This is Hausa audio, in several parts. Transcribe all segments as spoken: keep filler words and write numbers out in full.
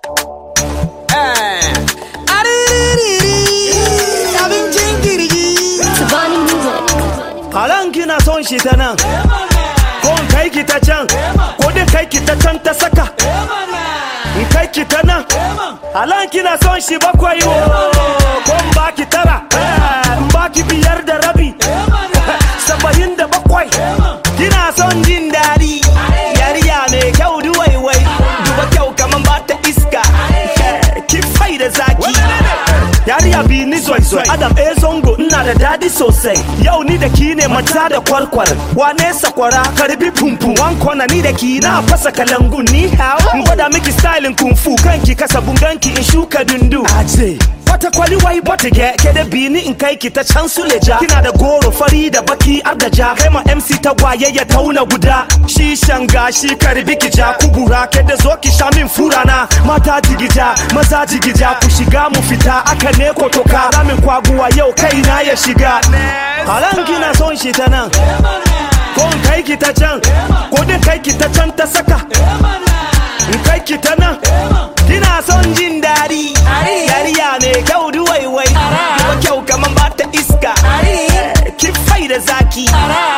Halan kina son shi ta nan, ko in kai ki ta can, ko dai kai ki ta can ta saka. In kai ki ta nan, halan kina son shi bakwai wo, ko in ba ki tara, in ba ki biyar da rabi, saba'in da bakwai. Kina son jin daɗi, yariya mai kyau duwaiwai, duba kyau kaman ba ta iska, ki fai da zaki. Yariya bi ni zoi-zoi, Adam e zongo ina da dadi sosai. Yau ni da ki ne mata da kwarkwar, wane sakwara karbi pumpu. Wan kona ni da ki na fasa kalangun ni hao. Gwada miki styling kung fu, kanki kasa bunganki in shuka dundu. Aje wata kwali wai bata ge, ke da bi ni in kai ki ta can suleja. Kina da goro fari da baki ardaja, kai ma M C ta waye ya tauna guda. Shi shanga shi karbi ki ja, kubura ke da zo ki sha min furana. Mata jigija, maza jigija, ku shiga mu fita aka ne ko toka. Ramin kwaguwa yau kai na ya shiga. Halan kina son shi ta nan, ko in kai ki ta can, ko din kai ki ta can ta saka. In kai ki ta nan, kina son jin daɗi, yariya ne kyau duwaiwai, duba kyau kaman ba ta iska, ki fai da zaki.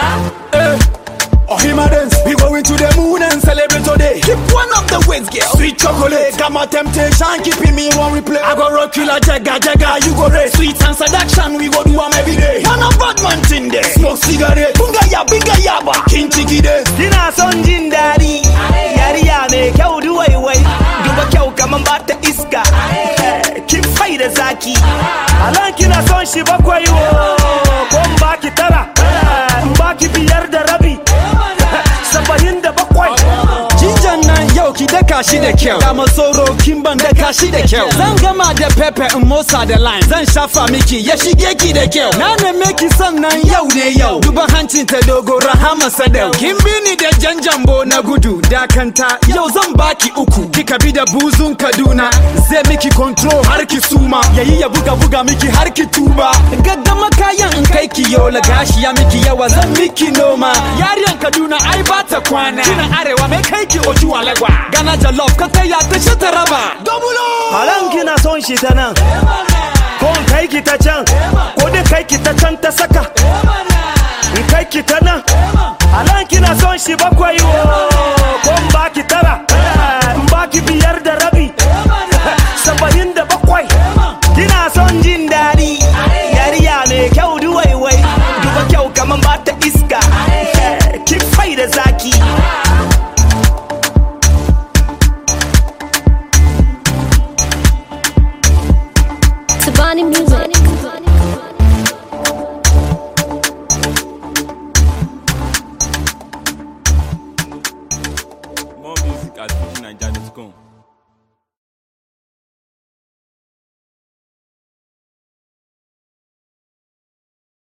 Oh, him a dance, we going to the moon and celebrate today. Keep one of the wings, girl. Sweet chocolate, got my temptation, keeping me one replay. I go rock you like Jagga Jagga, you go race. Sweet and seduction, we go do them every day. Man a bad man thing there. Smoke cigarette, bunga ya, binga ya ba, king chiki day. Kina son jin daɗi, yariya ne kyau duwaiwai, duba kyau kaman ba ta iska, ki fai da zaki. Halan kina son shi bakwai wo, ko in ba ki tara, in ba ki biyar da rabi. Saba'in da bakwai. Jinjan nan yau ki daka shi da kyau, kama soro kin ban daka shi da kyau. Zan gama da pepe in motsa da line, zan shafa miki ya shige ki da kyau. Na neme ki sannan yau ne yau, duba hancin ta dogo Rahama Sadau. Kin bi ni da janjambo na gudu, dakanta yau zan baki uku. Kika bi da buzun Kaduna, zai miki control har ki suma, yayi ya buga buga miki har ki tuba. Gaggama kayan in kai ki yola, gashi ya miki yawa zan miki noma. Yariyan Kaduna ai ba ta kwana, kina arewa mai kai ki ojuwa lagwa. Gana jalof ka kai ya ta shi ta raba. Dobulo Halan kina son shi ta nan, ko in kai ki ta can, ko dai kai ki ta can ta saka. In kai ki ta nan, halan kina son shi bakwai wo, ko in ba ki tara, in ba ki biyar da rabi, saba'in da bakwai. Kina son jin daɗi, yariya ne kyau duwaiwai, duba kyau kaman ba ta iska, ki fai da zaki. Sabani music. More music at fuji naija dot com.